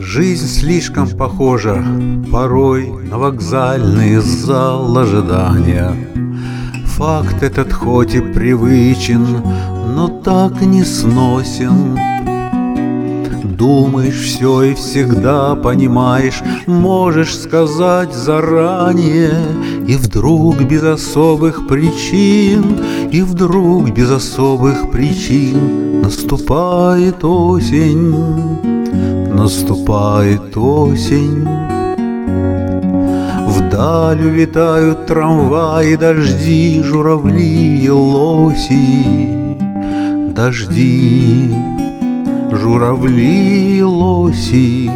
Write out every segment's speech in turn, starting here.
Жизнь слишком похожа порой на вокзальный зал ожидания. Факт этот хоть и привычен, но так не сносен. Думаешь все и всегда понимаешь, можешь сказать заранее, и вдруг без особых причин, и вдруг без особых причин наступает осень, наступает осень. Вдаль улетают трамваи, дожди, журавли и лоси. Дожди, журавли и лоси.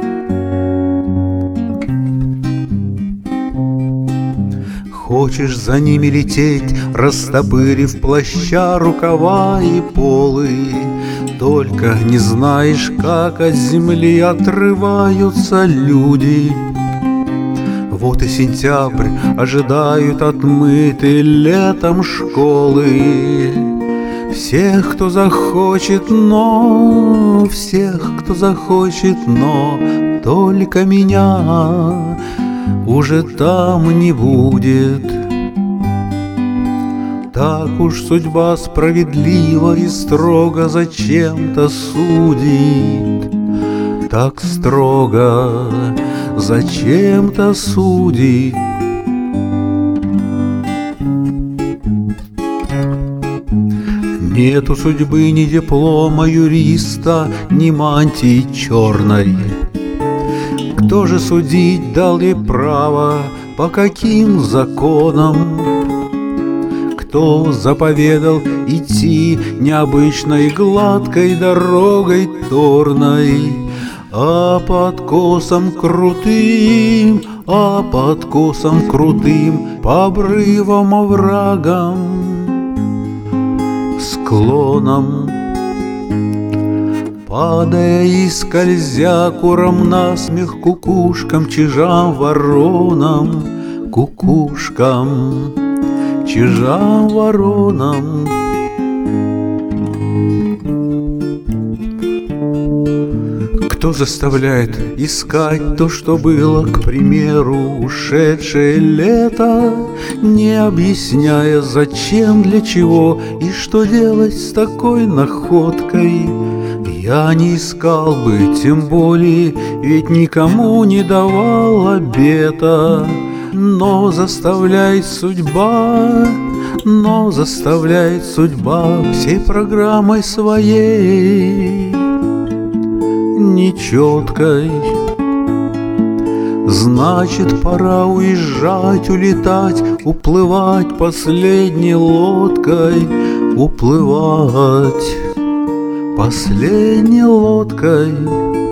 Хочешь за ними лететь, растопырив плаща рукава и полы, только не знаешь, как от земли отрываются люди. Вот и сентябрь ожидают отмытые летом школы. Всех, кто захочет, но всех, кто захочет, но только меня уже там не будет. Так уж судьба справедлива и строго зачем-то судит. Так строго зачем-то судит. Нет у судьбы ни диплома юриста, ни мантии черной. Кто же судить дал ей право, по каким законам? Кто заповедал идти необычной гладкой дорогой торной, а под косом крутым, а под косом крутым, по обрывам, оврагам, склонам, падая и скользя курам насмех, кукушкам, чижам, воронам, кукушкам, чижам, воронам. Кто заставляет искать то, что было, к примеру, ушедшее лето, не объясняя, зачем, для чего и что делать с такой находкой? Я не искал бы, тем более, ведь никому не давал обета. Но заставляет судьба всей программой своей нечеткой. Значит, пора уезжать, улетать, уплывать последней лодкой, уплывать последней лодкой.